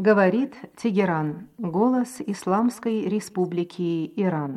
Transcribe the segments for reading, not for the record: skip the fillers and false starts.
Говорит Тегеран, голос Исламской Республики Иран.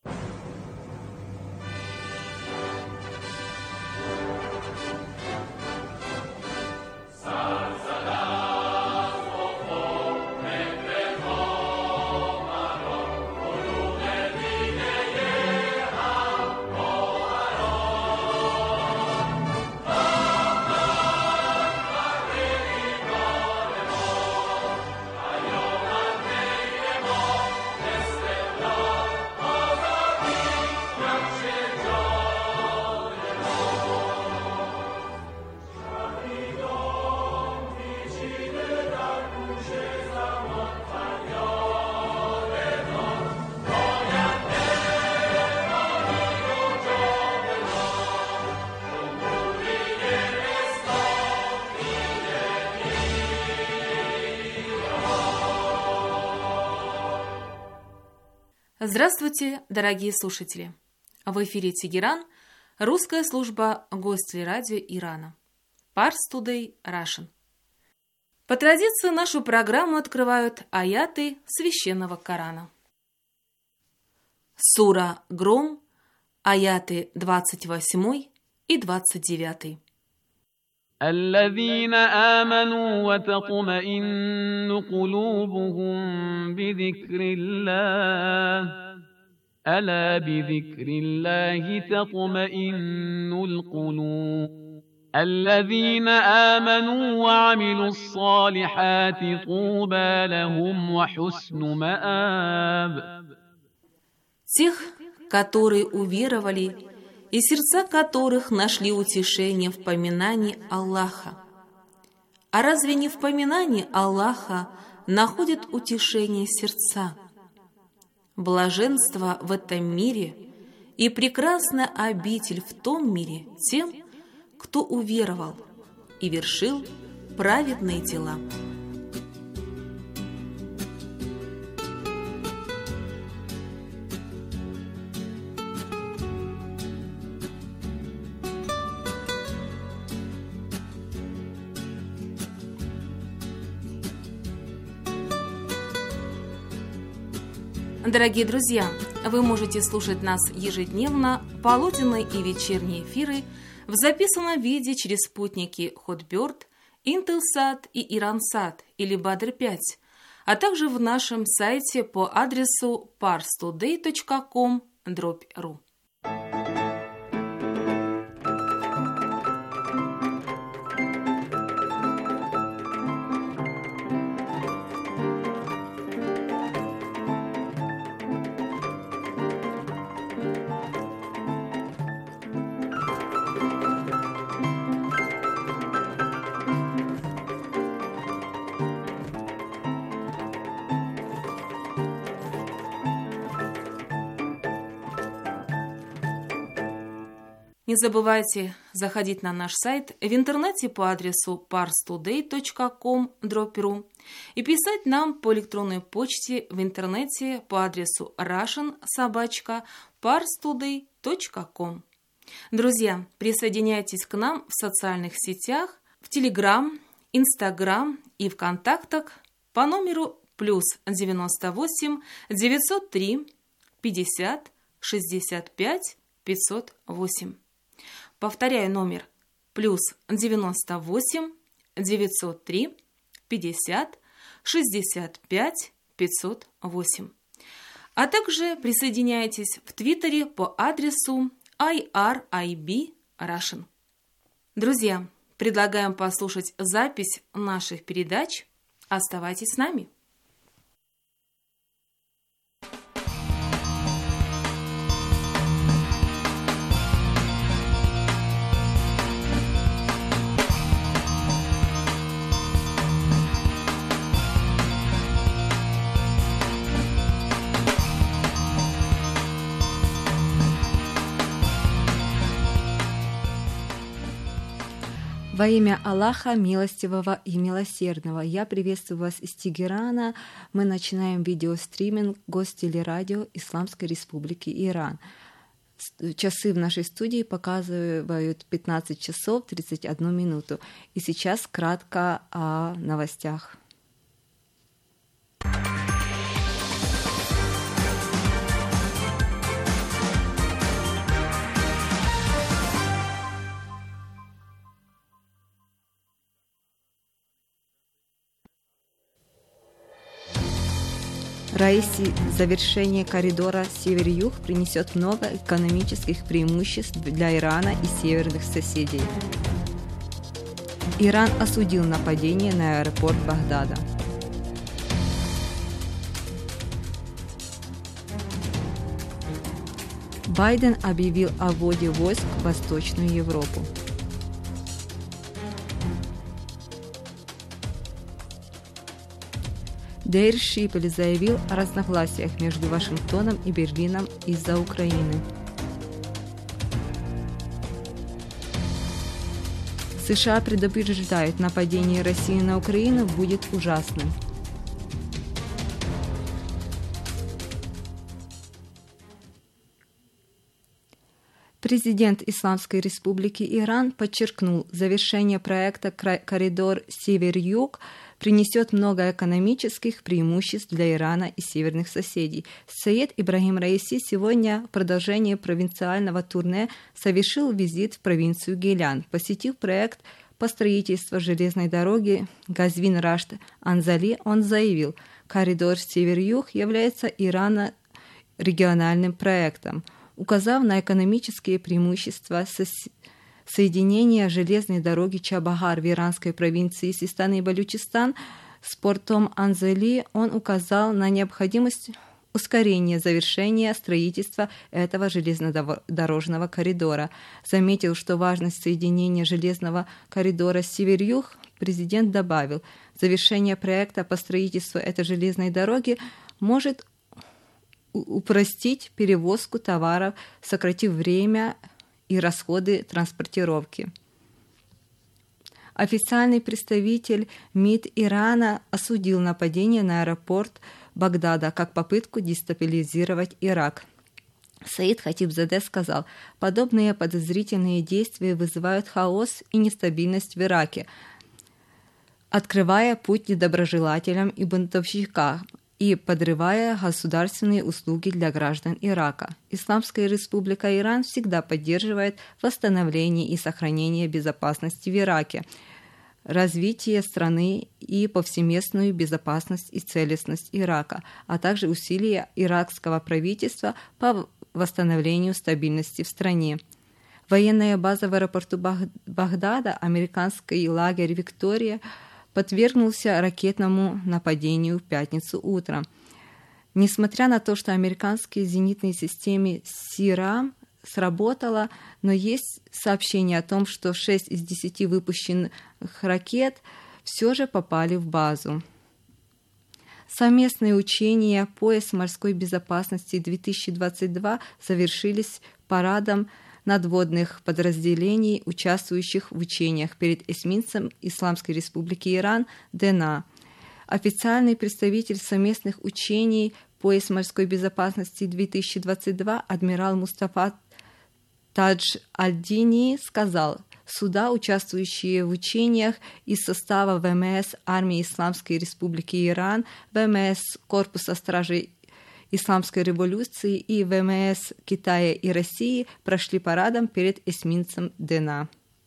Здравствуйте, дорогие слушатели! В эфире Тегеран, русская служба Гостелерадио Ирана. Pars Today Russian. По традиции нашу программу открывают аяты Священного Корана. Сура Гром, аяты 28 и 29. الذين آمنوا وتطمئن قلوبهم بذكر الله ألا بذكر الله تطمئن القلوب الذين آمنوا وعملوا الصالحات طوبى لهم وحسن مآب. Тех, которые уверовали и сердца которых нашли утешение в поминании Аллаха. А разве не в поминании Аллаха находят утешение сердца? Блаженство в этом мире и прекрасная обитель в том мире тем, кто уверовал и вершил праведные дела. Дорогие друзья, вы можете слушать нас ежедневно, полуденные и вечерние эфиры в записанном виде через спутники Hotbird, Intelsat и Iransat или Badr-5, а также в нашем сайте по адресу parstoday.com/ru. Не забывайте заходить на наш сайт в интернете по адресу parstoday.com/ru и писать нам по электронной почте в интернете по адресу russian@parstoday.com. Друзья, присоединяйтесь к нам в социальных сетях, в Telegram, Instagram и ВКонтактах по номеру +98 903 50 65 508. Повторяю номер +98 903 50 65 508. А также присоединяйтесь в Твиттере по адресу IRIB Russian. Друзья, предлагаем послушать запись наших передач. Оставайтесь с нами. Во имя Аллаха, милостивого и милосердного, я приветствую вас из Тегерана. Мы начинаем видеостриминг Гостелерадио Исламской Республики Иран. Часы в нашей студии показывают 15 часов 31 минуту. И сейчас кратко о новостях. Раиси, завершение коридора север-юг принесет много экономических преимуществ для Ирана и северных соседей. Иран осудил нападение на аэропорт Багдада. Байден объявил о вводе войск в Восточную Европу. Дейр Шипель заявил о разногласиях между Вашингтоном и Берлином из-за Украины. США предупреждают, нападение России на Украину будет ужасным. Президент Исламской Республики Иран подчеркнул, завершение проекта «Коридор Север-Юг» принесет много экономических преимуществ для Ирана и северных соседей. Саид Ибрагим Раиси сегодня в продолжении провинциального турне совершил визит в провинцию Гейлян, посетив проект по строительству железной дороги Газвин-Рашт-Анзали. Он заявил, коридор Север-Юг является Ирана региональным проектом, указав на экономические преимущества соединения железной дороги Чабахар в иранской провинции Систан и Балючистан с портом Анзали. Он указал на необходимость ускорения завершения строительства этого железнодорожного коридора. Заметил, что важность соединения железного коридора север-юг, президент добавил, завершение проекта по строительству этой железной дороги может упростить перевозку товаров, сократив время и расходы транспортировки. Официальный представитель МИД Ирана осудил нападение на аэропорт Багдада как попытку дестабилизировать Ирак. Саид Хатибзаде сказал, подобные подозрительные действия вызывают хаос и нестабильность в Ираке, открывая путь недоброжелателям и бунтовщикам и подрывая государственные услуги для граждан Ирака. Исламская Республика Иран всегда поддерживает восстановление и сохранение безопасности в Ираке, развитие страны и повсеместную безопасность и целостность Ирака, а также усилия иракского правительства по восстановлению стабильности в стране. Военная база в аэропорту Багдада, американский лагерь «Виктория», подвергнулся ракетному нападению в пятницу утром. Несмотря на то, что американские зенитные системы СИРАМ сработала, но есть сообщение о том, что 6 из 10 выпущенных ракет все же попали в базу. Совместные учения «Пояс морской безопасности-2022» завершились парадом надводных подразделений, участвующих в учениях перед эсминцем Исламской Республики Иран ДНА. Официальный представитель совместных учений «Пояс морской безопасности-2022» адмирал Мустафа Тадж Аль-Дини сказал, суда, участвующие в учениях из состава ВМС Армии Исламской Республики Иран, ВМС Корпуса стражей Исламской революции и ВМС Китая и России, прошли парадом перед эсминцем ДНА.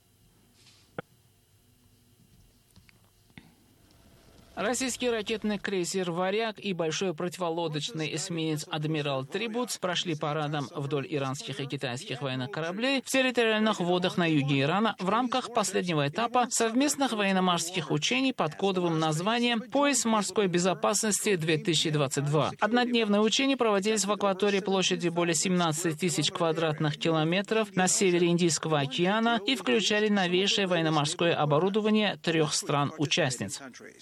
Российский ракетный крейсер «Варяг» и большой противолодочный эсминец «Адмирал Трибутс» прошли парадом вдоль иранских и китайских военных кораблей в территориальных водах на юге Ирана в рамках последнего этапа совместных военно-морских учений под кодовым названием «Пояс морской безопасности-2022». Однодневные учения проводились в акватории площадью более 17 тысяч квадратных километров на севере Индийского океана и включали новейшее военно-морское оборудование 3 стран-участниц.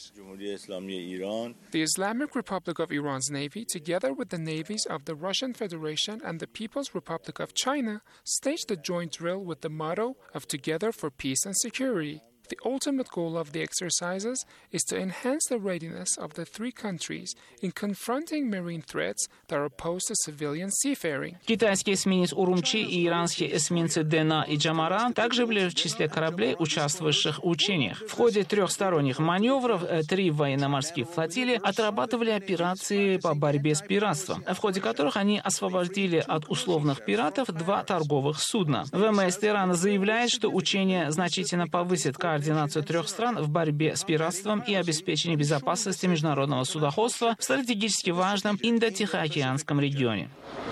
The Islamic Republic of Iran's Navy, together with the navies of the Russian Federation and the People's Republic of China, staged a joint drill with the motto of Together for Peace and Security. The ultimate goal of the exercises is to enhance the readiness of the 3 countries in confronting marine threats that are posed to civilian seafaring. Китайский эсминец «Урумчи» и иранские эсминцы «Дена» и «Джамаран» также были в числе кораблей, участвовавших в учениях. В ходе трехсторонних маневров 3 военно-морских флотилии отрабатывали операции по борьбе с пиратством, в ходе которых они освободили от условных пиратов 2 торговых судна. ВМС Ирана заявляет, что учения значительно повысят координацию координацию трех стран в борьбе с пиратством и обеспечении безопасности международного судоходства в стратегически важном Индо-Тихоокеанском регионе.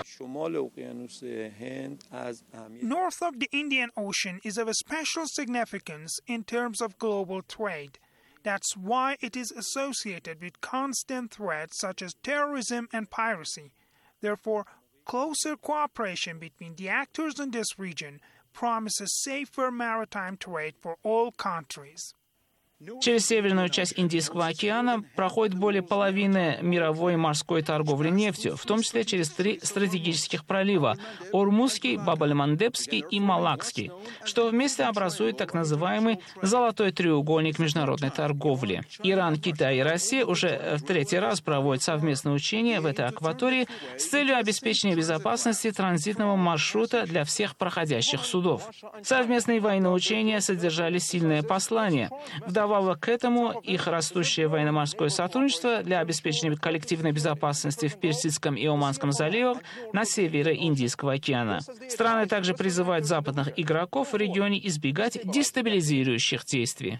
North of the Indian Ocean is of a special significance in terms of global trade. That's why it is associated with constant threats such as terrorism and piracy. Therefore, closer cooperation between the actors in this region promises safer maritime trade for all countries. Через северную часть Индийского океана проходит более половины мировой морской торговли нефтью, в том числе через 3 стратегических пролива – Ормузский, Баб-эль-Мандебский и Малакский, что вместе образует так называемый «золотой треугольник международной торговли». Иран, Китай и Россия уже в 3-й раз проводят совместные учения в этой акватории с целью обеспечения безопасности транзитного маршрута для всех проходящих судов. Совместные военные учения содержали сильное послание. Вдобавок к этому их растущее военно-морское сотрудничество для обеспечения коллективной безопасности в Персидском и Оманском заливах на севере Индийского океана. Страны также призывают западных игроков в регионе избегать дестабилизирующих действий.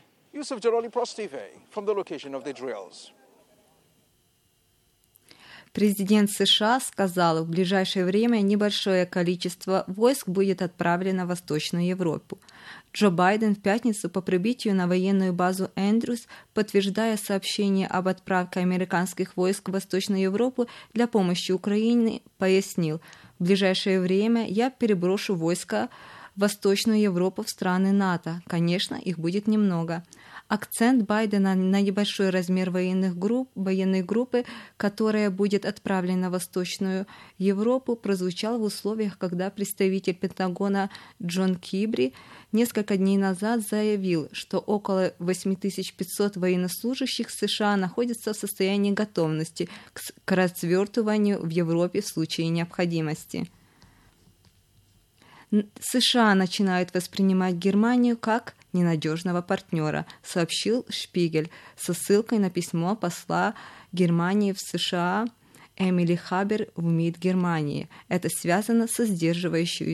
Президент США сказал, в ближайшее время небольшое количество войск будет отправлено в Восточную Европу. Джо Байден в пятницу по прибытию на военную базу Эндрюс, подтверждая сообщение об отправке американских войск в Восточную Европу для помощи Украине, пояснил, в ближайшее время я переброшу войска в Восточную Европу в страны НАТО. Конечно, их будет немного. Акцент Байдена на небольшой размер военной группы, которая будет отправлена в Восточную Европу, прозвучал в условиях, когда представитель Пентагона Джон Кирби несколько дней назад заявил, что около 8500 военнослужащих США находятся в состоянии готовности к развертыванию в Европе в случае необходимости. США начинают воспринимать Германию как ненадежного партнера, сообщил Шпигель со ссылкой на письмо посла Германии в США Эмили Хабер в МИД Германии. Это связано со сдерживанием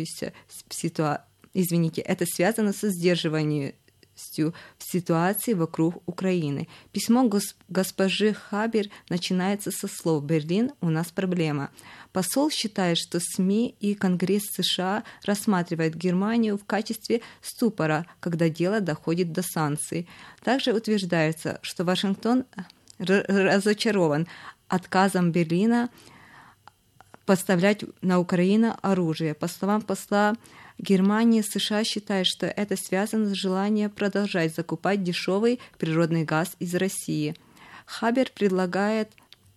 в ситуации вокруг Украины. Письмо госпожи Хабер начинается со слов «Берлин, у нас проблема». Посол считает, что СМИ и Конгресс США рассматривают Германию в качестве ступора, когда дело доходит до санкций. Также утверждается, что Вашингтон разочарован отказом Берлина поставлять на Украину оружие. По словам посла Германии, США считают, что это связано с желанием продолжать закупать дешевый природный газ из России. Хабер предполагает,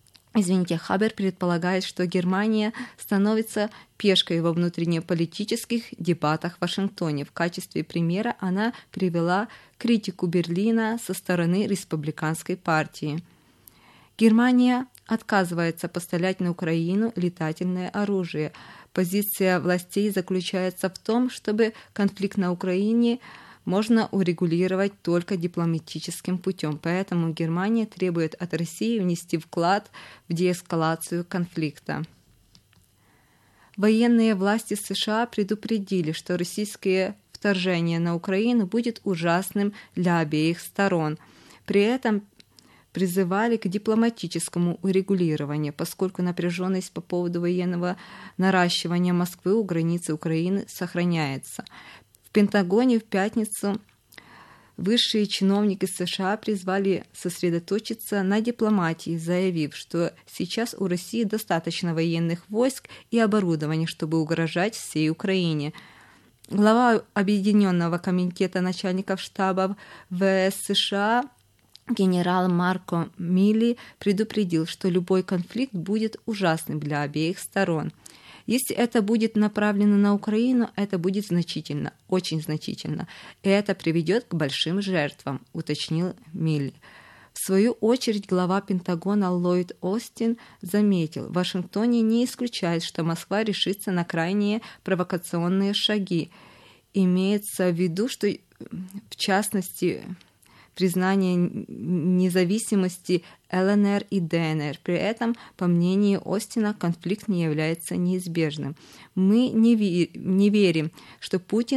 что Германия становится пешкой во внутреннеполитических дебатах в Вашингтоне. В качестве примера она привела критику Берлина со стороны республиканской партии. Германия отказывается поставлять на Украину летательное оружие. Позиция властей заключается в том, чтобы конфликт на Украине можно урегулировать только дипломатическим путем. Поэтому Германия требует от России внести вклад в деэскалацию конфликта. Военные власти США предупредили, что российское вторжение на Украину будет ужасным для обеих сторон. При этом призывали к дипломатическому урегулированию, поскольку напряженность по поводу военного наращивания Москвы у границы Украины сохраняется. В Пентагоне в пятницу высшие чиновники США призвали сосредоточиться на дипломатии, заявив, что сейчас у России достаточно военных войск и оборудования, чтобы угрожать всей Украине. Глава Объединенного комитета начальников штабов ВС США генерал Марко Милли предупредил, что любой конфликт будет ужасным для обеих сторон. Если это будет направлено на Украину, это будет значительно, очень значительно, и это приведет к большим жертвам, уточнил Милли. В свою очередь глава Пентагона Ллойд Остин заметил, в Вашингтоне не исключает, что Москва решится на крайние провокационные шаги. Имеется в виду, что в частности признание независимости ЛНР и ДНР. При этом, по мнению Остина, конфликт не является неизбежным. Мы не верим, что Путин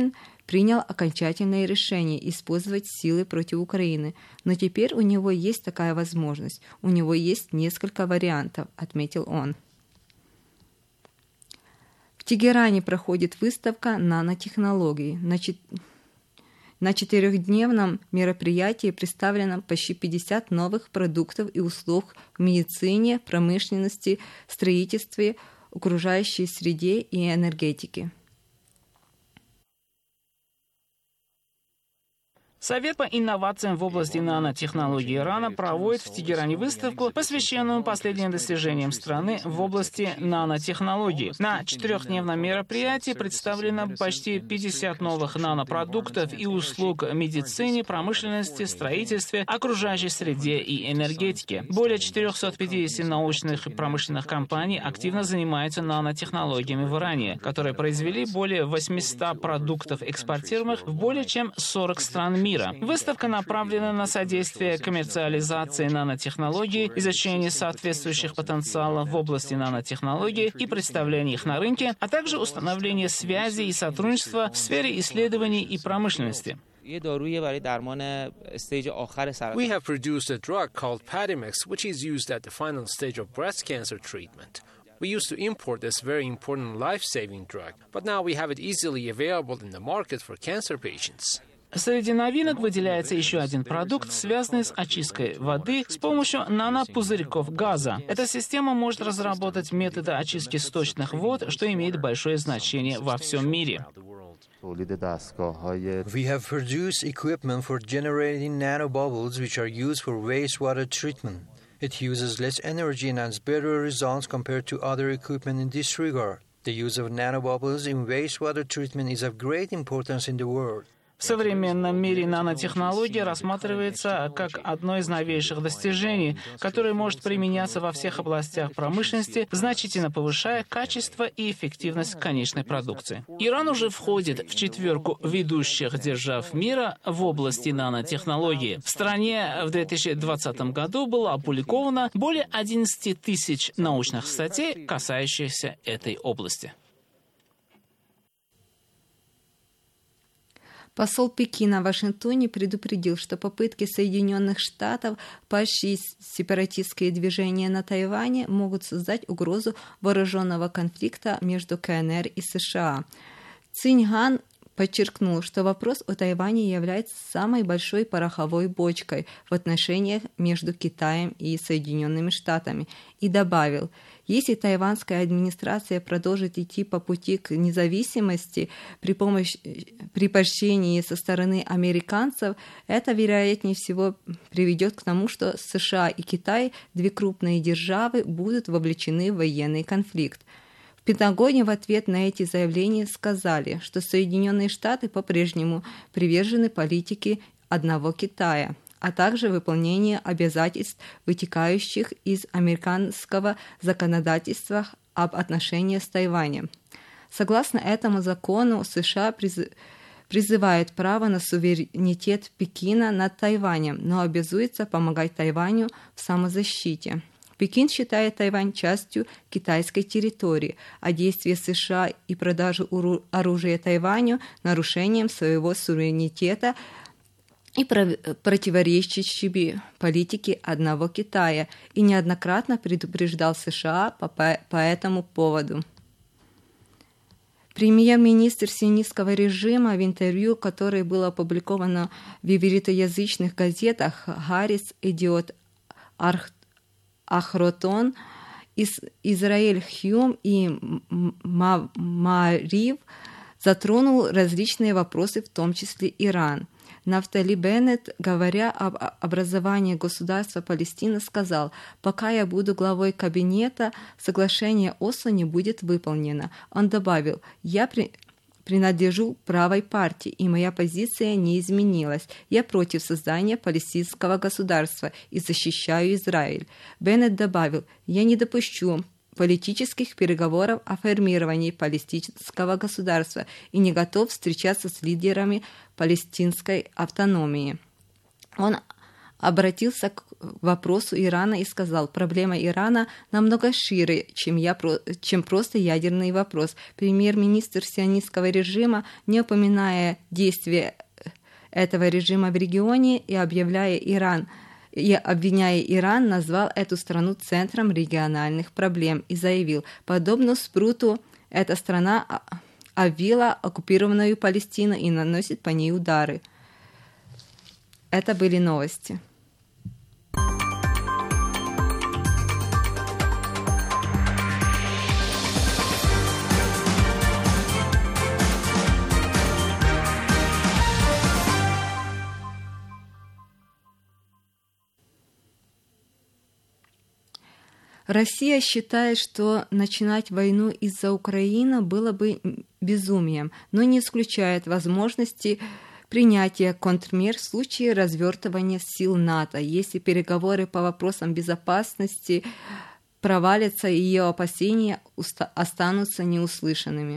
принял окончательное решение использовать силы против Украины. Но теперь у него есть такая возможность. У него есть несколько вариантов, отметил он. В Тегеране проходит выставка нанотехнологий. На 4-дневном мероприятии представлено почти 50 новых продуктов и услуг в медицине, промышленности, строительстве, окружающей среде и энергетике. Совет по инновациям в области нанотехнологий Ирана проводит в Тегеране выставку, посвященную последним достижениям страны в области нанотехнологий. На 4-дневном мероприятии представлено почти 50 новых нанопродуктов и услуг в медицине, промышленности, строительстве, окружающей среде и энергетике. Более 450 научных и промышленных компаний активно занимаются нанотехнологиями в Иране, которые произвели более 800 продуктов, экспортируемых в более чем 40 стран мира. Выставка направлена на содействие коммерциализации нанотехнологий, изучение соответствующих потенциалов в области нанотехнологий и представление их на рынке, а также установление связей и сотрудничества в сфере исследований и промышленности. We have produced a drug called Patimex, which is used at the final stage of breast cancer treatment. We used to import this very important life-saving drug, but now we have it easily available in the market for cancer patients. Среди новинок выделяется еще один продукт, связанный с очисткой воды с помощью нанопузырьков газа. Эта система может разработать методы очистки сточных вод, что имеет большое значение во всем мире. We have produced equipment for generating nanobubbles which are used for wastewater treatment. It uses less energy and has better results compared to other equipment in this regard. The use of nanobubbles in wastewater treatment is of great importance in the world. В современном мире нанотехнология рассматривается как одно из новейших достижений, которое может применяться во всех областях промышленности, значительно повышая качество и эффективность конечной продукции. Иран уже входит в 4 ведущих держав мира в области нанотехнологий. В стране в 2020 году было опубликовано более 11 тысяч научных статей, касающихся этой области. Посол Пекина в Вашингтоне предупредил, что попытки Соединенных Штатов поощрить сепаратистские движения на Тайване могут создать угрозу вооруженного конфликта между КНР и США. Циньган подчеркнул, что вопрос о Тайване является самой большой пороховой бочкой в отношениях между Китаем и Соединенными Штатами, и добавил, если тайванская администрация продолжит идти по пути к независимости при поощрении со стороны американцев, это, вероятнее всего, приведет к тому, что США и Китай, 2 крупные державы, будут вовлечены в военный конфликт. В Пентагоне в ответ на эти заявления сказали, что Соединенные Штаты по-прежнему привержены политике одного Китая, а также выполнению обязательств, вытекающих из американского законодательства об отношениях с Тайванем. Согласно этому закону, США призывают право на суверенитет Пекина над Тайванем, но обязуется помогать Тайваню в самозащите. Пекин считает Тайвань частью китайской территории, а действия США и продажу оружия Тайваню нарушением своего суверенитета и противоречащими политике одного Китая, и неоднократно предупреждал США по этому поводу. Премьер-министр сионистского режима в интервью, которое было опубликовано в ивритоязычных газетах «Харис», «Идиот», «Ахротон», «Израиль Хьюм» и «Маарив», затронул различные вопросы, в том числе Иран. Нафтали Беннет, говоря об образовании государства Палестина, сказал: «Пока я буду главой кабинета, соглашение Осло не будет выполнено». Он добавил: «Я принадлежу правой партии, и моя позиция не изменилась. Я против создания палестинского государства и защищаю Израиль». Беннет добавил: «Я не допущу политических переговоров о формировании палестинского государства и не готов встречаться с лидерами палестинской автономии». Он обратился к вопросу Ирана и сказал: проблема Ирана намного шире, чем просто ядерный вопрос. Премьер-министр сионистского режима, не упоминая действия этого режима в регионе и обвиняя Иран, назвал эту страну центром региональных проблем и заявил: подобно Спруту, эта страна обвила оккупированную Палестину и наносит по ней удары. Это были новости. Россия считает, что начинать войну из-за Украины было бы безумием, но не исключает возможности принятия контрмер в случае развертывания сил НАТО, если переговоры по вопросам безопасности провалятся и ее опасения останутся неуслышанными.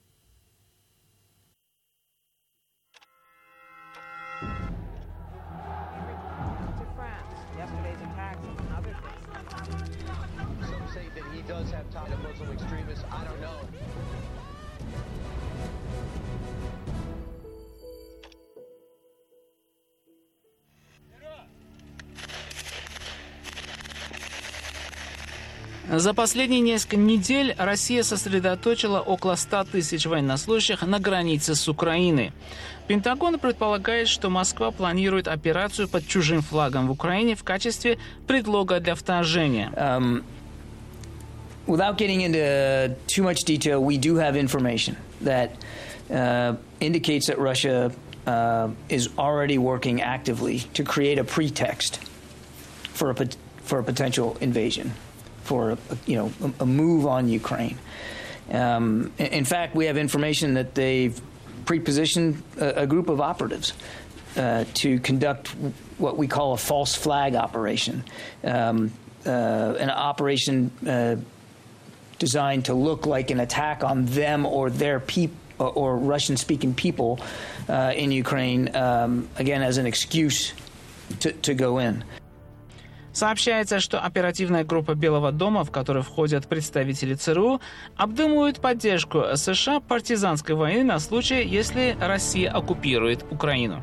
За последние несколько недель Россия сосредоточила около 100 тысяч военнослужащих на границе с Украиной. Пентагон предполагает, что Москва планирует операцию под чужим флагом в Украине в качестве предлога для вторжения. Without getting into too much detail, we do have information that indicates that Russia is already working actively to create a pretext for a potential invasion, for a move on Ukraine. In fact, we have information that they've pre-positioned a group of operatives to conduct what we call a false flag operation, an operation designed to look like an attack on them or their people or Russian-speaking people in Ukraine, again, as an excuse to go in. Сообщается, что оперативная группа Белого дома, в которую входят представители ЦРУ, обдумывают поддержку США партизанской войны на случай, если Россия оккупирует Украину.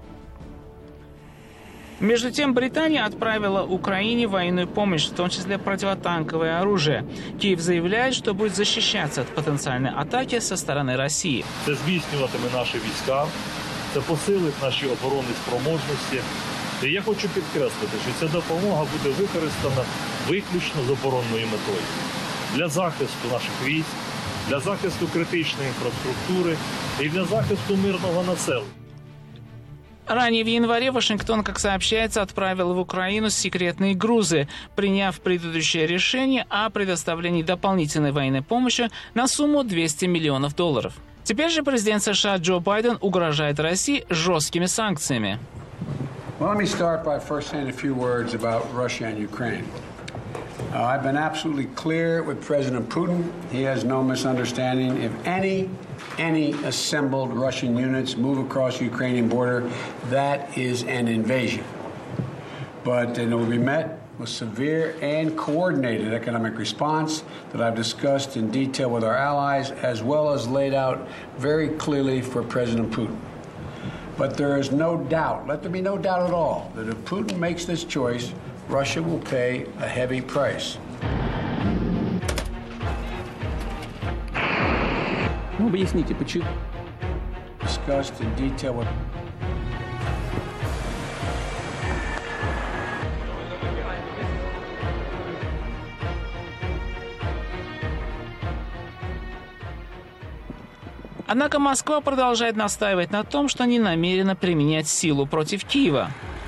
Между тем, Британия отправила Украине военную помощь, в том числе противотанковое оружие. Киев заявляет, что будет защищаться от потенциальной атаки со стороны России. Це зміцнюватиме наші війська, це посилить наші оборонні спроможності. І я хочу підкреслити, що ця допомога буде використана виключно з оборонною метою. Для захисту наших військ, для захисту критичної інфраструктури і для захисту мирного населення. Ранее в январе Вашингтон, как сообщается, отправил в Украину секретные грузы, приняв предыдущее решение о предоставлении дополнительной военной помощи на сумму $200 миллионов. Теперь же президент США Джо Байден угрожает России жесткими санкциями. Well, let me start by first saying a few words about Russia and Ukraine. I've been absolutely clear with President Putin. He has no misunderstanding. If any assembled Russian units move across the Ukrainian border, that is an invasion. But it will be met with severe and coordinated economic response that I've discussed in detail with our allies, as well as laid out very clearly for President Putin. But there is no doubt, let there be no doubt at all, that if Putin makes this choice, Russia will pay a heavy price. Объясните, почему? Discussed in detail with... Однако Москва продолжает настаивать на том, что не намерена применять силу против Киева.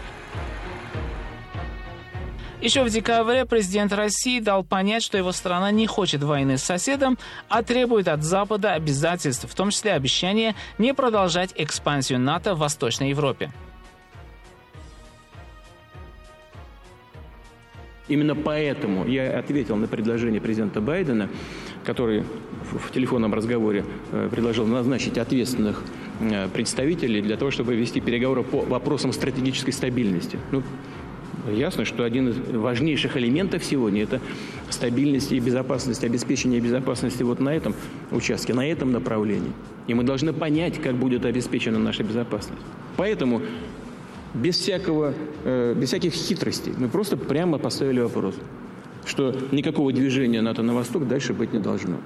Еще в декабре президент России дал понять, что его страна не хочет войны с соседом, а требует от Запада обязательств, в том числе обещания не продолжать экспансию НАТО в Восточной Европе. Именно поэтому я ответил на предложение президента Байдена, который в телефонном разговоре предложил назначить ответственных представителей для того, чтобы вести переговоры по вопросам стратегической стабильности. Ясно, что один из важнейших элементов сегодня – это стабильность и безопасность, обеспечение безопасности вот на этом участке, на этом направлении. И мы должны понять, как будет обеспечена наша безопасность. Поэтому без всяких хитростей мы просто прямо поставили вопрос, что никакого движения НАТО на восток дальше быть не должно.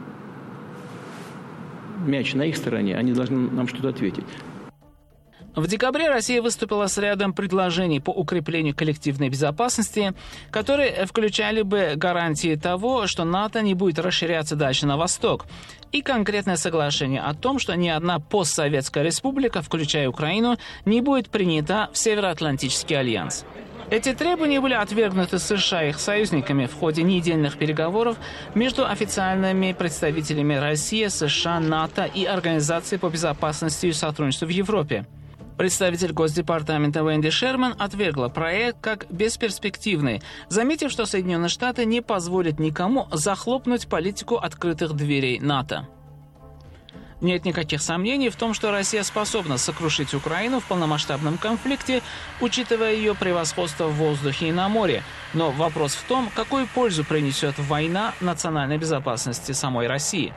Мяч на их стороне, они должны нам что-то ответить. В декабре Россия выступила с рядом предложений по укреплению коллективной безопасности, которые включали бы гарантии того, что НАТО не будет расширяться дальше на восток, и конкретное соглашение о том, что ни одна постсоветская республика, включая Украину, не будет принята в Североатлантический альянс. Эти требования были отвергнуты США и их союзниками в ходе недельных переговоров между официальными представителями России, США, НАТО и Организации по безопасности и сотрудничеству в Европе. Представитель Госдепартамента Венди Шерман отвергла проект как бесперспективный, заметив, что Соединенные Штаты не позволят никому захлопнуть политику открытых дверей НАТО. Нет никаких сомнений в том, что Россия способна сокрушить Украину в полномасштабном конфликте, учитывая ее превосходство в воздухе и на море. Но вопрос в том, какую пользу принесет война национальной безопасности самой России.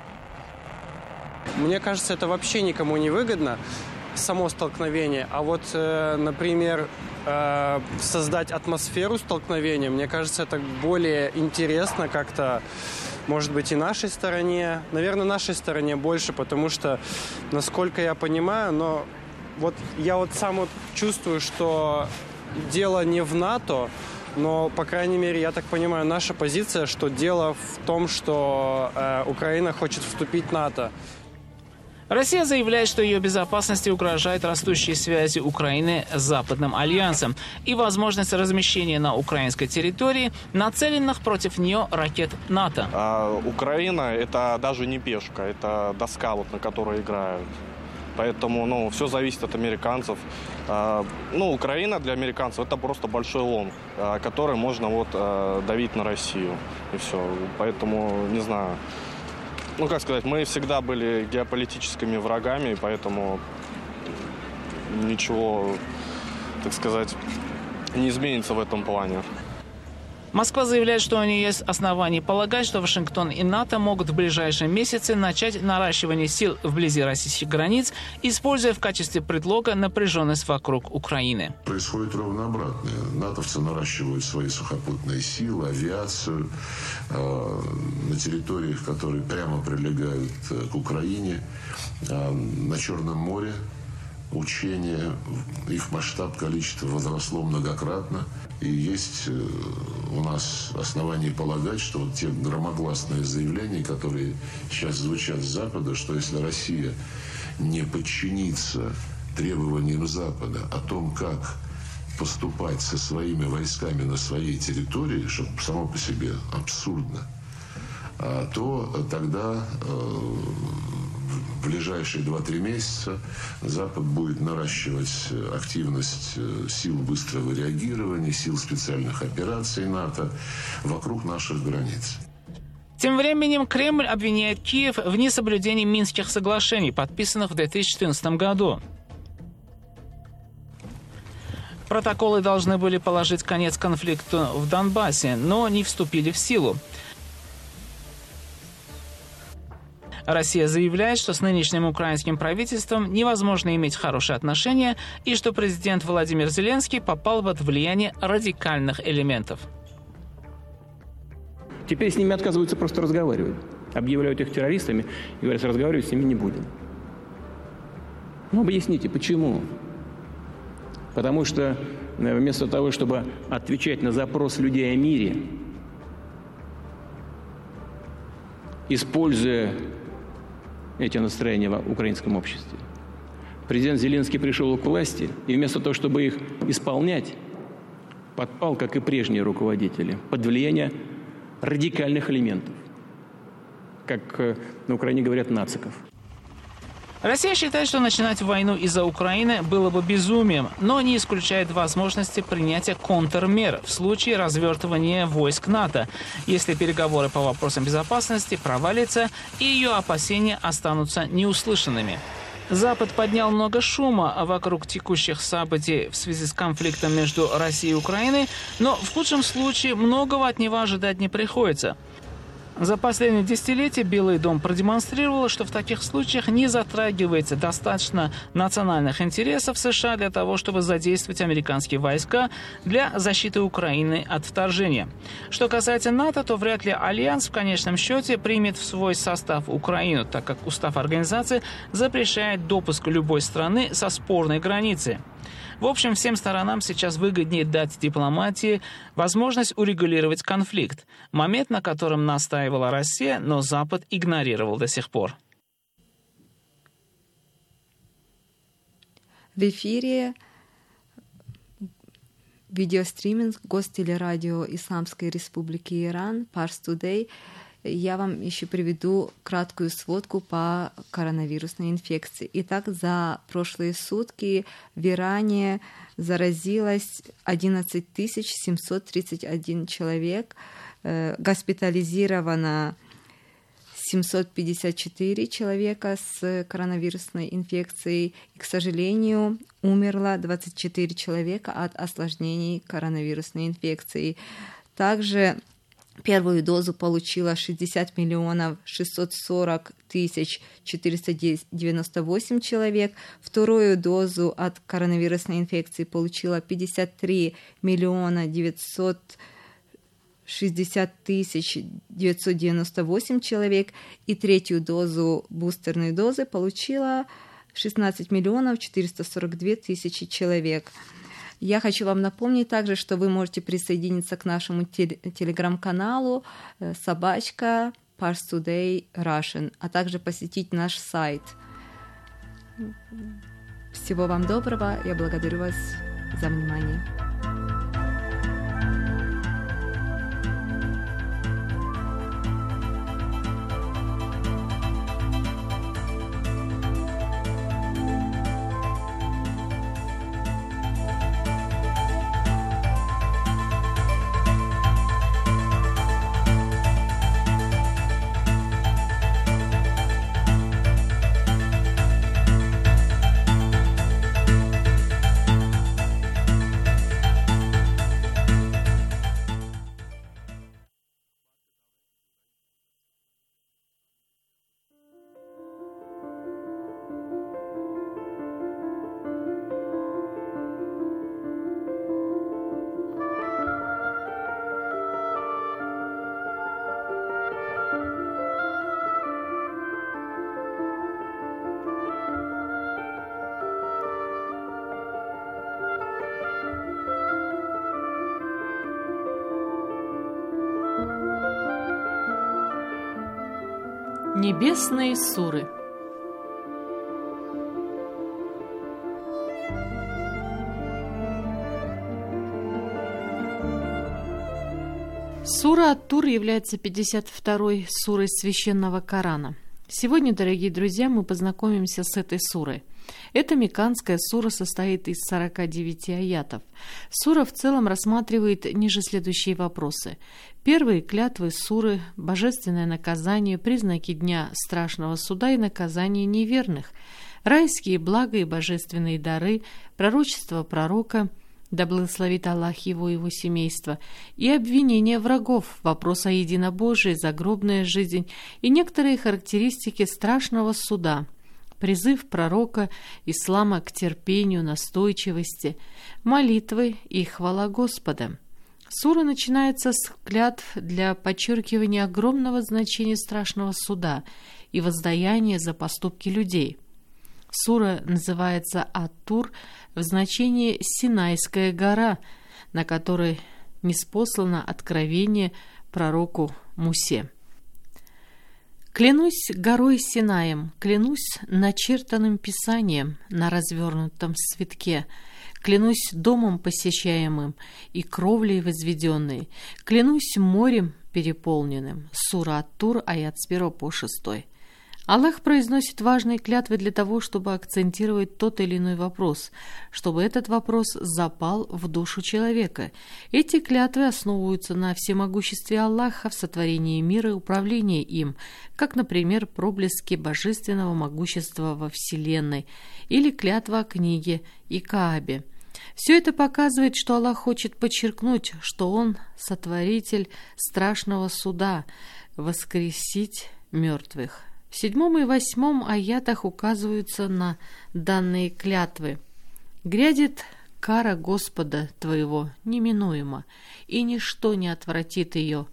Мне кажется, это вообще никому не выгодно, само столкновение. А вот, например, создать атмосферу столкновения, мне кажется, это более интересно как-то, может быть, и нашей стороне. Наверное, нашей стороне больше, потому что, насколько я понимаю, но вот я вот сам вот чувствую, что дело не в НАТО, но, по крайней мере, я так понимаю, наша позиция, что дело в том, что Украина хочет вступить в НАТО. Россия заявляет, что ее безопасности угрожают растущие связи Украины с Западным альянсом и возможность размещения на украинской территории нацеленных против нее ракет НАТО. Украина – это даже не пешка, это доска, вот, на которой играют. Поэтому все зависит от американцев. Украина для американцев – это просто большой лом, который можно давить на Россию. И все. Поэтому, не знаю. Как сказать, мы всегда были геополитическими врагами, и поэтому ничего, так сказать, не изменится в этом плане. Москва заявляет, что у нее есть основания полагать, что Вашингтон и НАТО могут в ближайшие месяцы начать наращивание сил вблизи российских границ, используя в качестве предлога напряженность вокруг Украины. Происходит ровно обратное. натовцы наращивают свои сухопутные силы, авиацию на территориях, которые прямо прилегают к Украине, на Черном море. Учения, их масштаб, количество возросло многократно. И есть у нас основания полагать, что вот те громогласные заявления, которые сейчас звучат с Запада, что если Россия не подчинится требованиям Запада о том, как поступать со своими войсками на своей территории, что само по себе абсурдно, то тогда в ближайшие 2-3 месяца Запад будет наращивать активность сил быстрого реагирования, сил специальных операций НАТО вокруг наших границ. Тем временем Кремль обвиняет Киев в несоблюдении Минских соглашений, подписанных в 2014 году. Протоколы должны были положить конец конфликту в Донбассе, но не вступили в силу. Россия заявляет, что с нынешним украинским правительством невозможно иметь хорошие отношения и что президент Владимир Зеленский попал под влияние радикальных элементов. Теперь с ними отказываются просто разговаривать. Объявляют их террористами и говорят, разговаривать с ними не будем. Объясните, почему? Потому что вместо того, чтобы отвечать на запрос людей о мире, используя эти настроения в украинском обществе, президент Зеленский пришел к власти, и вместо того, чтобы их исполнять, подпал, как и прежние руководители, под влияние радикальных элементов, как на Украине говорят, нациков. Россия считает, что начинать войну из-за Украины было бы безумием, но не исключает возможности принятия контрмер в случае развертывания войск НАТО, если переговоры по вопросам безопасности провалятся и ее опасения останутся неуслышанными. Запад поднял много шума вокруг текущих событий в связи с конфликтом между Россией и Украиной, но в худшем случае многого от него ожидать не приходится. За последние десятилетия Белый дом продемонстрировал, что в таких случаях не затрагивается достаточно национальных интересов США для того, чтобы задействовать американские войска для защиты Украины от вторжения. Что касается НАТО, то вряд ли Альянс в конечном счете примет в свой состав Украину, так как устав организации запрещает допуск любой страны со спорной границей. В общем, всем сторонам сейчас выгоднее дать дипломатии возможность урегулировать конфликт, момент, на котором настаивала Россия, но Запад игнорировал до сих пор. В эфире видеостриминг Гостелерадио Исламской Республики Иран, Pars Today. Я вам еще приведу краткую сводку по коронавирусной инфекции. Итак, за прошлые сутки в Иране заразилось 11 731 человек, госпитализировано 754 человека с коронавирусной инфекцией. И, к сожалению, умерло 24 человека от осложнений коронавирусной инфекции. Также первую дозу получило 60 640 498 человек. Вторую дозу от коронавирусной инфекции получило 53 960 998 человек. И третью дозу бустерной дозы получило 16 442 тысячи человек. Я хочу вам напомнить также, что вы можете присоединиться к нашему телеграм-каналу @ Pars Today Russian, а также посетить наш сайт. Всего вам доброго. Я благодарю вас за внимание. Небесные суры. Сура Ат-Тур является 52-й сурой Священного Корана. Сегодня, дорогие друзья, мы познакомимся с этой сурой. Эта мекканская сура состоит из 49 аятов. Сура в целом рассматривает ниже следующие вопросы. Первые клятвы суры, божественное наказание, признаки дня страшного суда и наказание неверных, райские блага и божественные дары, пророчество пророка, да благословит Аллах его и его семейство, и обвинение врагов, вопрос о единобожии, загробная жизнь и некоторые характеристики страшного суда, призыв пророка, ислама к терпению, настойчивости, молитвы и хвала Господа. Сура начинается с клятв для подчеркивания огромного значения страшного суда и воздаяния за поступки людей. Сура называется Ат-Тур в значении «Синайская гора», на которой ниспослано откровение пророку Мусе. «Клянусь горой Синаем, клянусь начертанным писанием на развернутом свитке, клянусь домом посещаемым и кровлей возведенной, клянусь морем переполненным». Сура Ат-Тур, аят с 1 по 6. Аллах произносит важные клятвы для того, чтобы акцентировать тот или иной вопрос, чтобы этот вопрос запал в душу человека. Эти клятвы основываются на всемогуществе Аллаха в сотворении мира и управлении им, как, например, проблески божественного могущества во Вселенной или клятва о книге и Каабе. Все это показывает, что Аллах хочет подчеркнуть, что Он сотворитель страшного суда, воскресить мертвых. В 7 и 8 аятах указываются на данные клятвы. «Грядет кара Господа твоего неминуемо, и ничто не отвратит ее».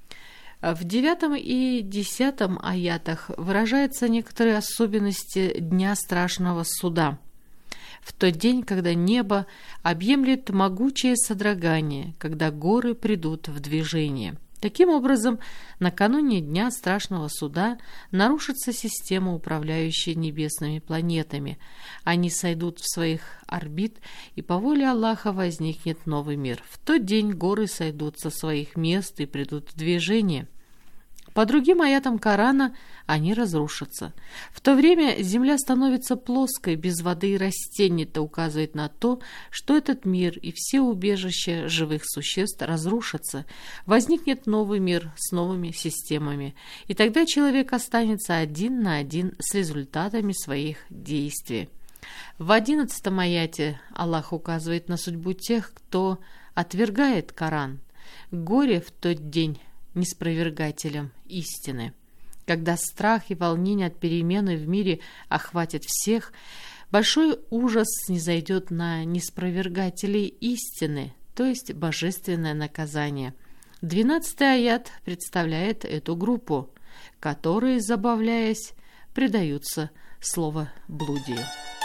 В 9 и 10 аятах выражаются некоторые особенности Дня Страшного Суда. В тот день, когда небо объемлет могучее содрогание, когда горы придут в движение. Таким образом, накануне Дня Страшного Суда нарушится система, управляющая небесными планетами. Они сойдут в своих орбит, и по воле Аллаха возникнет новый мир. В тот день горы сойдут со своих мест и придут в движение. По другим аятам Корана они разрушатся. В то время земля становится плоской, без воды и растений. Это указывает на то, что этот мир и все убежища живых существ разрушатся. Возникнет новый мир с новыми системами. И тогда человек останется один на один с результатами своих действий. В 11 аяте Аллах указывает на судьбу тех, кто отвергает Коран. Горе в тот день неспровергателям истины. Когда страх и волнение от перемены в мире охватят всех, большой ужас снизойдет на неспровергателей истины, то есть божественное наказание. 12 аят представляет эту группу, которые, забавляясь, предаются словоблудию.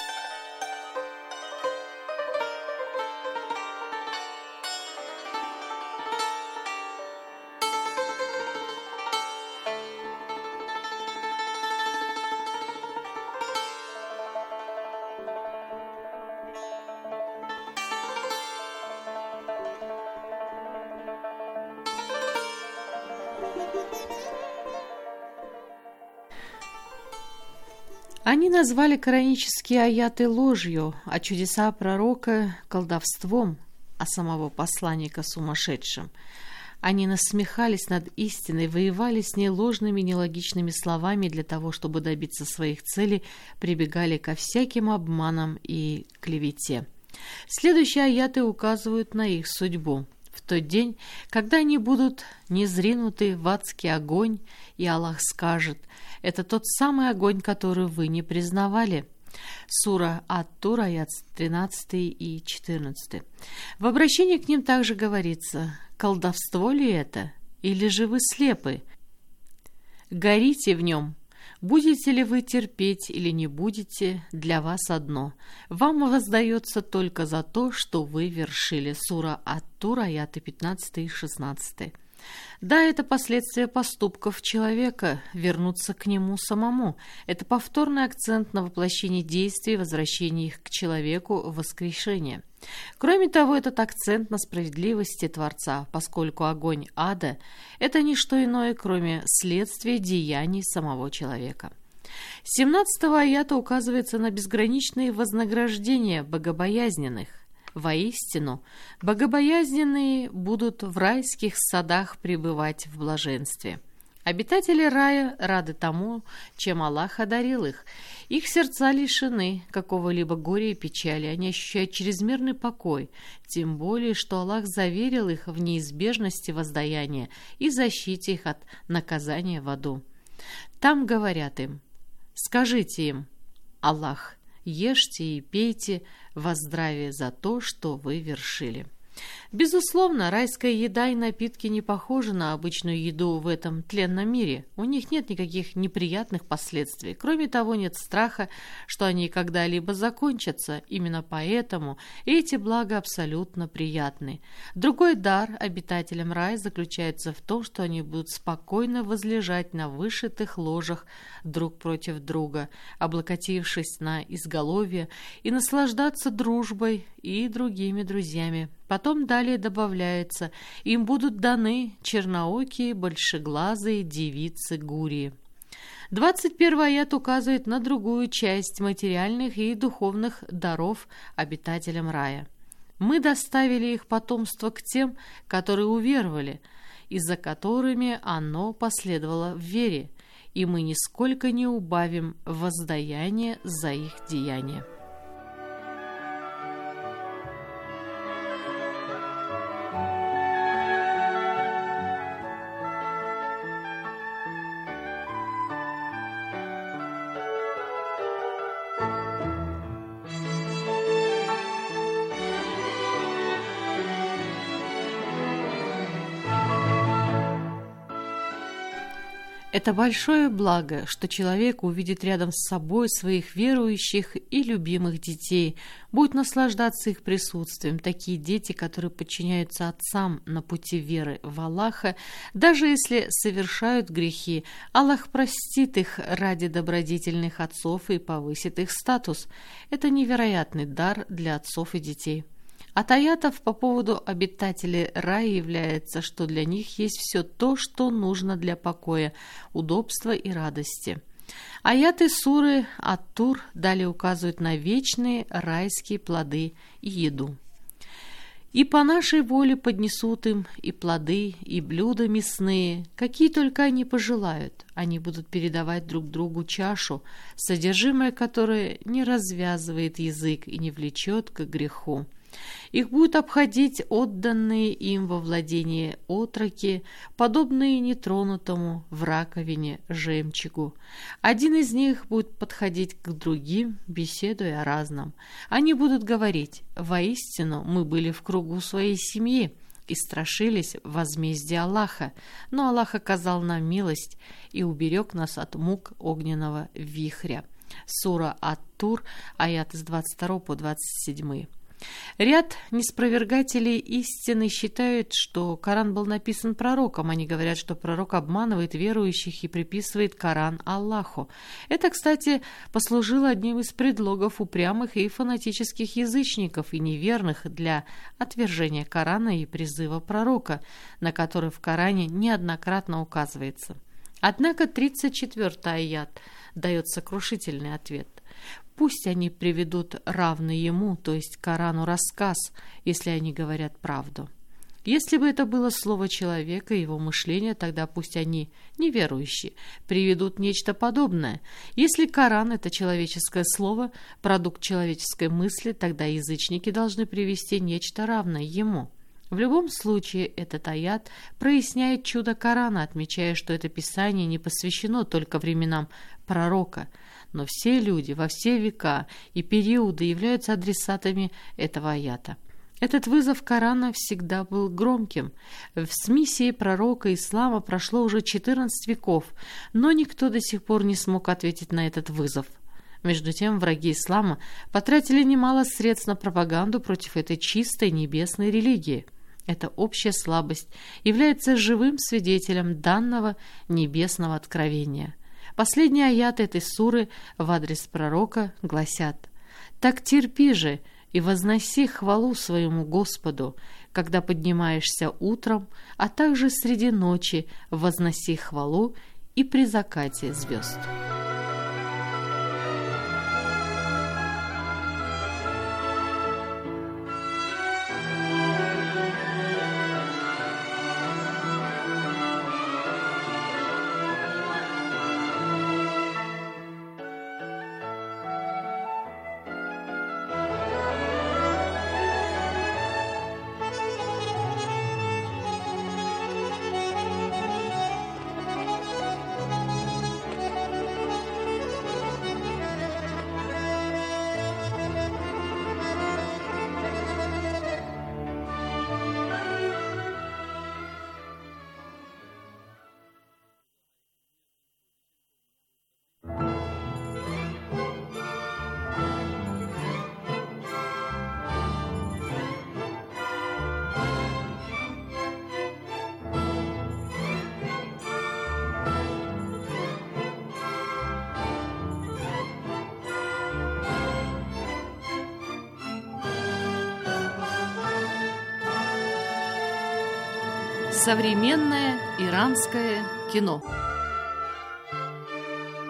Они назвали коранические аяты ложью, а чудеса пророка – колдовством, а самого посланника – сумасшедшим. Они насмехались над истиной, воевали с ней ложными нелогичными словами для того, чтобы добиться своих целей, прибегали ко всяким обманам и клевете. Следующие аяты указывают на их судьбу. В тот день, когда они будут низринуты в адский огонь, и Аллах скажет: «Это тот самый огонь, который вы не признавали». Сура Ат-Тур, аят 13 и 14. В обращении к ним также говорится: «Колдовство ли это? Или же вы слепы? Горите в нем. Будете ли вы терпеть или не будете, для вас одно. Вам воздается только за то, что вы вершили». Сура Ат-Тур, аяты 15 и 16. Да, это последствия поступков человека, вернуться к нему самому. Это повторный акцент на воплощении действий и возвращении их к человеку в воскрешение. Кроме того, этот акцент на справедливости Творца, поскольку огонь ада – это не что иное, кроме следствия деяний самого человека. С 17-го аята указывается на безграничные вознаграждения богобоязненных. Воистину, богобоязненные будут в райских садах пребывать в блаженстве. Обитатели рая рады тому, чем Аллах одарил их. Их сердца лишены какого-либо горя и печали, они ощущают чрезмерный покой, тем более, что Аллах заверил их в неизбежности воздаяния и защите их от наказания в аду. Там говорят им: «Скажите им: Аллах, ешьте и пейте во здравие за то, что вы вершили». Безусловно, райская еда и напитки не похожи на обычную еду в этом тленном мире. У них нет никаких неприятных последствий. Кроме того, нет страха, что они когда-либо закончатся. Именно поэтому эти блага абсолютно приятны. Другой дар обитателям рая заключается в том, что они будут спокойно возлежать на вышитых ложах друг против друга, облокотившись на изголовье, и наслаждаться дружбой и другими друзьями. Потом далее добавляется: им будут даны черноокие, большеглазые девицы Гурии. 21 аят указывает на другую часть материальных и духовных даров обитателям рая. «Мы доставили их потомство к тем, которые уверовали, и за которыми оно последовало в вере, и мы нисколько не убавим воздаяние за их деяния». Это большое благо, что человек увидит рядом с собой своих верующих и любимых детей, будет наслаждаться их присутствием. Такие дети, которые подчиняются отцам на пути веры в Аллаха, даже если совершают грехи, Аллах простит их ради добродетельных отцов и повысит их статус. Это невероятный дар для отцов и детей. От аятов по поводу обитателей рая является, что для них есть все то, что нужно для покоя, удобства и радости. Аяты суры Ат-Тур далее указывают на вечные райские плоды и еду. «И по нашей воле поднесут им и плоды, и блюда мясные, какие только они пожелают. Они будут передавать друг другу чашу, содержимое которой не развязывает язык и не влечет к греху. Их будут обходить отданные им во владение отроки, подобные нетронутому в раковине жемчугу. Один из них будет подходить к другим, беседуя о разном. Они будут говорить: «Воистину мы были в кругу своей семьи и страшились возмездия Аллаха, но Аллах оказал нам милость и уберег нас от мук огненного вихря». Сура Ат-Тур, аят с 22 по 27. Ряд неспровергателей истины считают, что Коран был написан пророком. Они говорят, что пророк обманывает верующих и приписывает Коран Аллаху. Это, кстати, послужило одним из предлогов упрямых и фанатических язычников и неверных для отвержения Корана и призыва пророка, на который в Коране неоднократно указывается. Однако 34-й аят дает сокрушительный ответ. Пусть они приведут равный ему, то есть Корану, рассказ, если они говорят правду. Если бы это было слово человека и его мышление, тогда пусть они, неверующие, приведут нечто подобное. Если Коран – это человеческое слово, продукт человеческой мысли, тогда язычники должны привести нечто равное ему. В любом случае, этот аят проясняет чудо Корана, отмечая, что это писание не посвящено только временам пророка, но все люди во все века и периоды являются адресатами этого аята. Этот вызов Корана всегда был громким. С миссией пророка ислама прошло уже 14 веков, но никто до сих пор не смог ответить на этот вызов. Между тем, враги ислама потратили немало средств на пропаганду против этой чистой небесной религии. Эта общая слабость является живым свидетелем данного небесного откровения. Последние аяты этой суры в адрес пророка гласят: «Так терпи же и возноси хвалу своему Господу, когда поднимаешься утром, а также среди ночи возноси хвалу и при закате звезд». Современное иранское кино.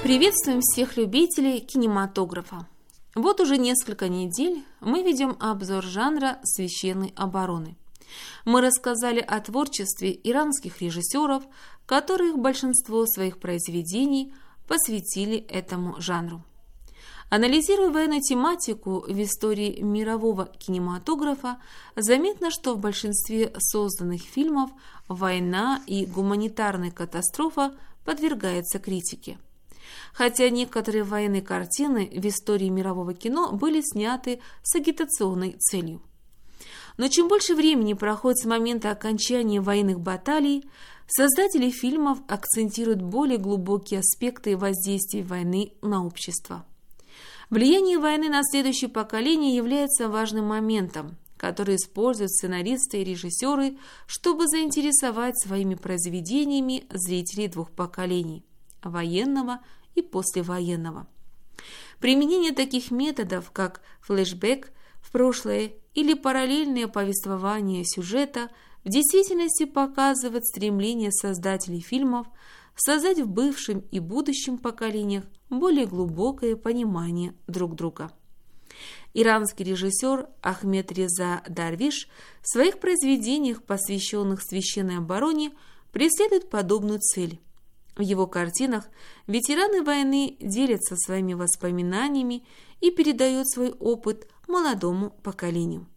Приветствуем всех любителей кинематографа. Вот уже несколько недель мы ведем обзор жанра священной обороны. Мы рассказали о творчестве иранских режиссеров, которых большинство своих произведений посвятили этому жанру. Анализируя военную тематику в истории мирового кинематографа, заметно, что в большинстве созданных фильмов война и гуманитарная катастрофа подвергаются критике. Хотя некоторые военные картины в истории мирового кино были сняты с агитационной целью. Но чем больше времени проходит с момента окончания военных баталий, создатели фильмов акцентируют более глубокие аспекты воздействия войны на общество. Влияние войны на следующее поколение является важным моментом, который используют сценаристы и режиссеры, чтобы заинтересовать своими произведениями зрителей двух поколений – военного и послевоенного. Применение таких методов, как флешбэк в прошлое или параллельное повествование сюжета, в действительности показывает стремление создателей фильмов создать в бывшем и будущем поколениях более глубокое понимание друг друга. Иранский режиссер Ахмед Реза Дарвиш в своих произведениях, посвященных священной обороне, преследует подобную цель. В его картинах ветераны войны делятся своими воспоминаниями и передают свой опыт молодому поколению.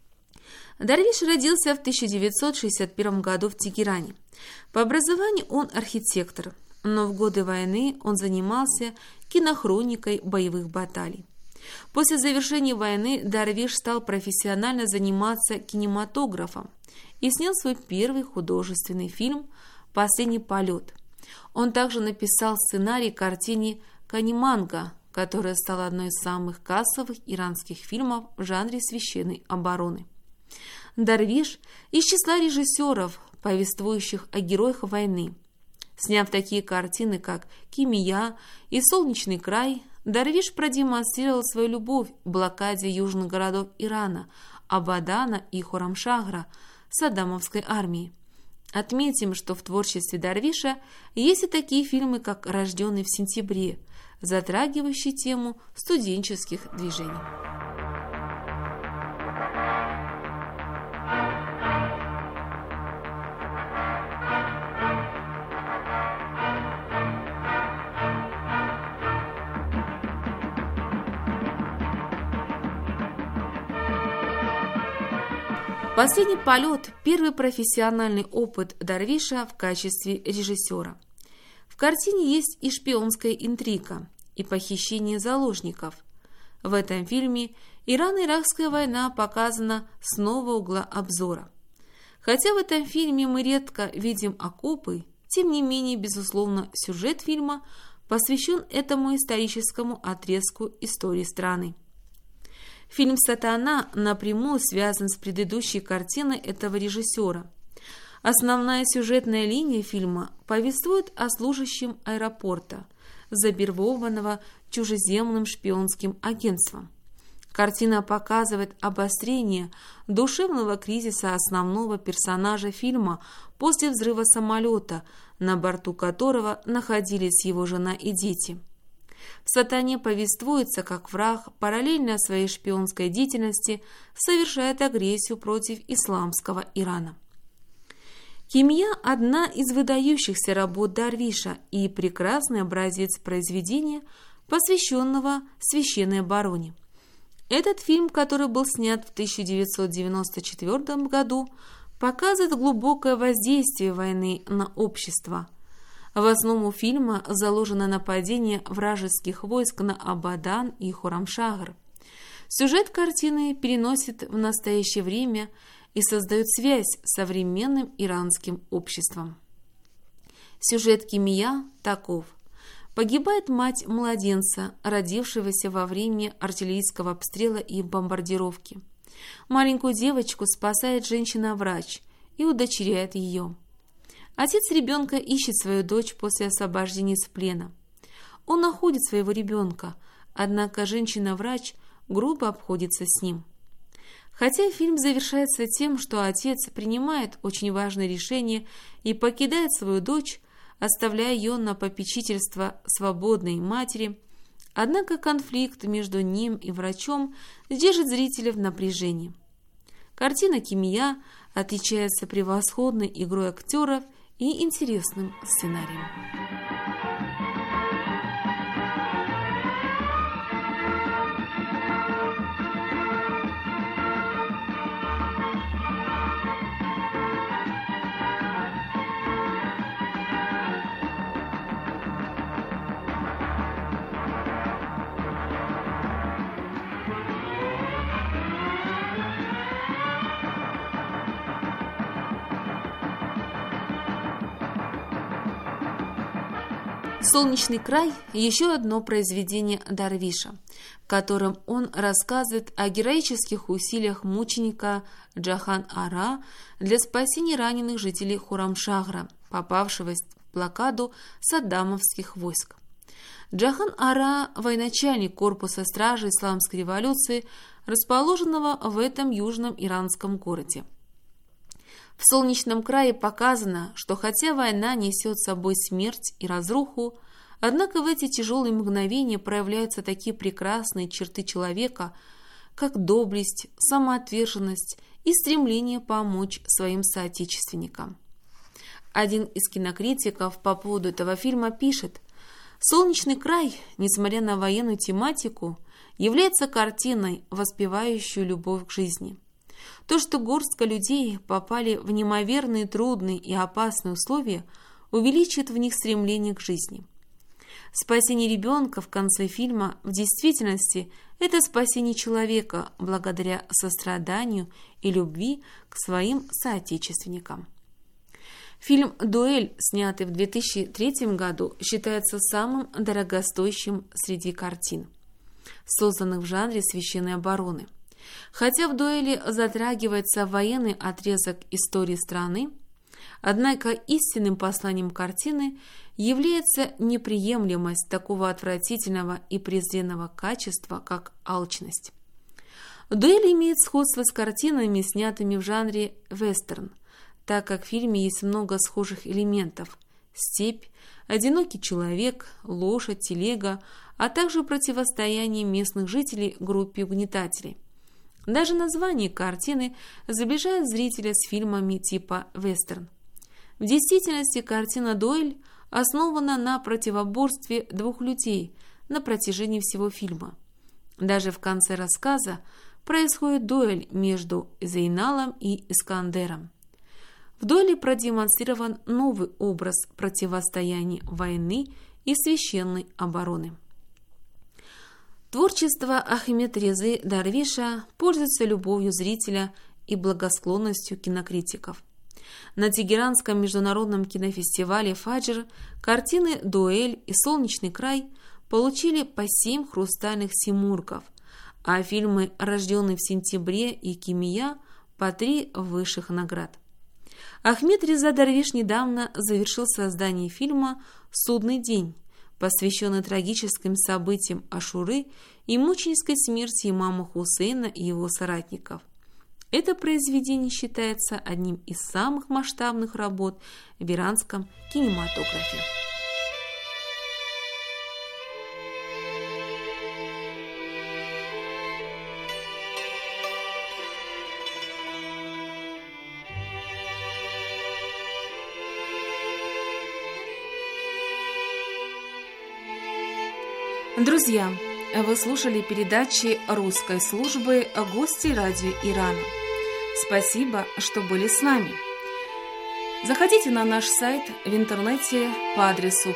Дарвиш родился в 1961 году в Тегеране. По образованию он архитектор, но в годы войны он занимался кинохроникой боевых баталий. После завершения войны Дарвиш стал профессионально заниматься кинематографом и снял свой первый художественный фильм «Последний полет». Он также написал сценарий к картине «Каниманга», которая стала одной из самых кассовых иранских фильмов в жанре священной обороны. Дарвиш из числа режиссеров, повествующих о героях войны. Сняв такие картины, как «Кимия» и «Солнечный край», Дарвиш продемонстрировал свою любовь к блокаде южных городов Ирана, Абадана и Хорамшахра саддамовской армии. Отметим, что в творчестве Дарвиша есть и такие фильмы, как «Рожденный в сентябре», затрагивающие тему студенческих движений. «Последний полет» – первый профессиональный опыт Дарвиша в качестве режиссера. В картине есть и шпионская интрига, и похищение заложников. В этом фильме Ирано-Иракская война показана с нового угла обзора. Хотя в этом фильме мы редко видим окопы, тем не менее, безусловно, сюжет фильма посвящен этому историческому отрезку истории страны. Фильм «Сатана» напрямую связан с предыдущей картиной этого режиссера. Основная сюжетная линия фильма повествует о служащем аэропорта, завербованного чужеземным шпионским агентством. Картина показывает обострение душевного кризиса основного персонажа фильма после взрыва самолета, на борту которого находились его жена и дети. В «Сатане» повествуется, как враг, параллельно своей шпионской деятельности, совершает агрессию против исламского Ирана. «Кимия» – одна из выдающихся работ Дарвиша и прекрасный образец произведения, посвященного священной обороне. Этот фильм, который был снят в 1994 году, показывает глубокое воздействие войны на общество. В основу фильма заложено нападение вражеских войск на Абадан и Хорамшахр. Сюжет картины переносит в настоящее время и создает связь с современным иранским обществом. Сюжет «Кимия» таков. Погибает мать младенца, родившегося во время артиллерийского обстрела и бомбардировки. Маленькую девочку спасает женщина-врач и удочеряет ее. Отец ребенка ищет свою дочь после освобождения из плена. Он находит своего ребенка, однако женщина-врач грубо обходится с ним. Хотя фильм завершается тем, что отец принимает очень важное решение и покидает свою дочь, оставляя ее на попечительство свободной матери. Однако конфликт между ним и врачом держит зрителя в напряжении. Картина «Кимия» отличается превосходной игрой актеров и интересным сценарием. «Солнечный край» – еще одно произведение Дарвиша, в котором он рассказывает о героических усилиях мученика Джахан-Ара для спасения раненых жителей Хурамшагра, попавшего в блокаду саддамовских войск. Джахан-Ара – военачальник корпуса стражи исламской революции, расположенного в этом южном иранском городе. В «Солнечном крае» показано, что хотя война несет с собой смерть и разруху, однако в эти тяжелые мгновения проявляются такие прекрасные черты человека, как доблесть, самоотверженность и стремление помочь своим соотечественникам. Один из кинокритиков по поводу этого фильма пишет: «Солнечный край, несмотря на военную тематику, является картиной, воспевающей любовь к жизни. То, что горстка людей попали в неимоверные трудные и опасные условия, увеличит в них стремление к жизни. Спасение ребенка в конце фильма в действительности – это спасение человека благодаря состраданию и любви к своим соотечественникам». Фильм «Дуэль», снятый в 2003 году, считается самым дорогостоящим среди картин, созданных в жанре священной обороны. Хотя в «Дуэли» затрагивается военный отрезок истории страны, однако истинным посланием картины является неприемлемость такого отвратительного и презренного качества, как алчность. «Дуэль» имеет сходство с картинами, снятыми в жанре вестерн, так как в фильме есть много схожих элементов – степь, одинокий человек, лошадь, телега, а также противостояние местных жителей группе угнетателей. Даже название картины сближает зрителя с фильмами типа вестерн. В действительности картина «Дуэль» основана на противоборстве двух людей на протяжении всего фильма. Даже в конце рассказа происходит дуэль между Зейналом и Искандером. В «Дуэли» продемонстрирован новый образ противостояния войны и священной обороны. Творчество Ахмед Резы Дарвиша пользуется любовью зрителя и благосклонностью кинокритиков. На Тегеранском международном кинофестивале «Фаджр» картины «Дуэль» и «Солнечный край» получили по 7 хрустальных симургов, а фильмы «Рожденный в сентябре» и «Кимия» по 3 высших наград. Ахмед Реза Дарвиш недавно завершил создание фильма «Судный день», посвященный трагическим событиям Ашуры и мученической смерти имама Хусейна и его соратников. Это произведение считается одним из самых масштабных работ в иранском кинематографе. Друзья, вы слушали передачи русской службы «Гости радио Ирана». Спасибо, что были с нами. Заходите на наш сайт в интернете по адресу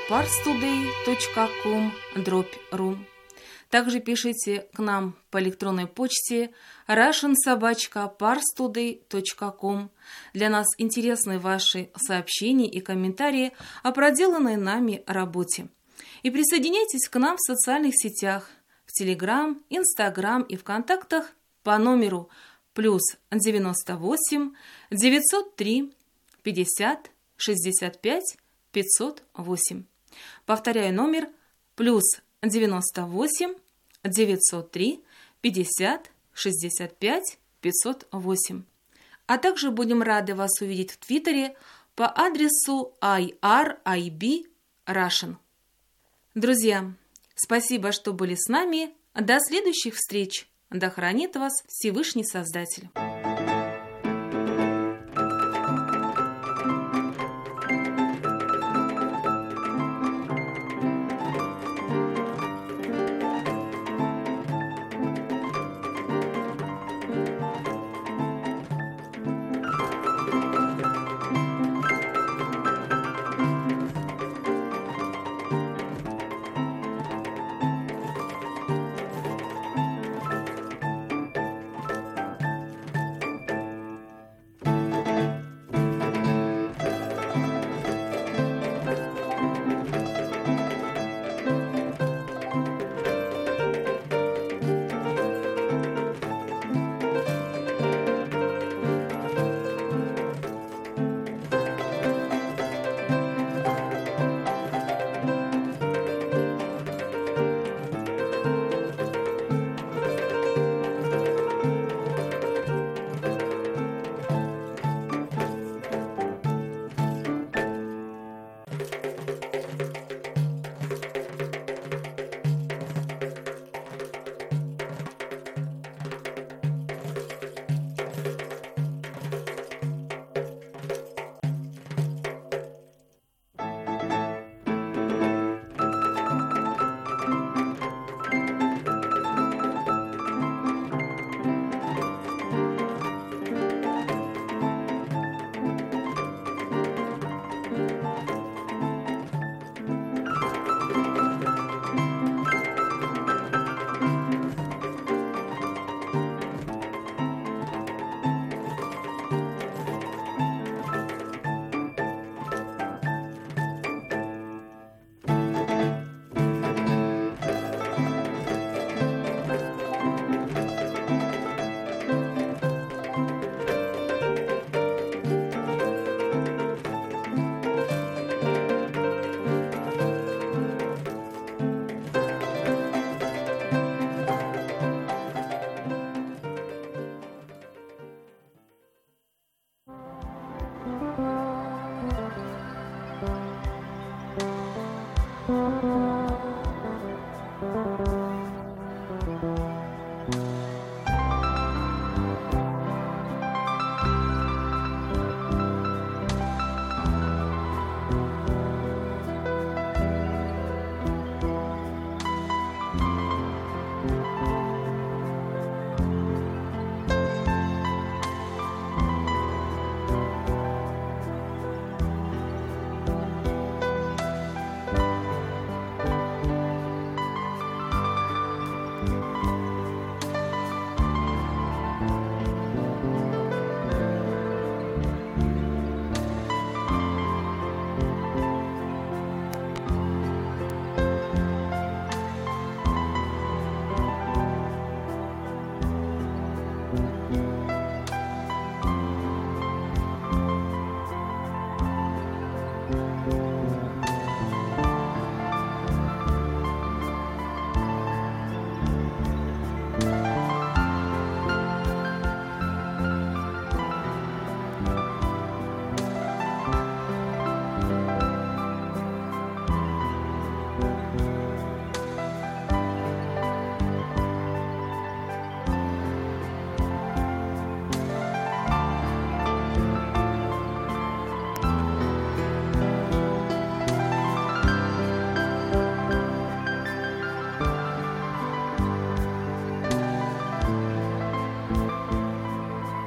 parstoday.com/ru. Также пишите к нам по электронной почте russian@parstoday.com. Для нас интересны ваши сообщения и комментарии о проделанной нами работе. И присоединяйтесь к нам в социальных сетях, в Telegram, Instagram и ВКонтактах по номеру +98 903 50 65 508. Повторяю номер +98 903 50 65 508. А также будем рады вас увидеть в Твиттере по адресу irib Russian. Друзья, спасибо, что были с нами. До следующих встреч. Да хранит вас Всевышний Создатель.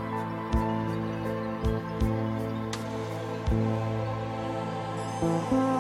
Thank you.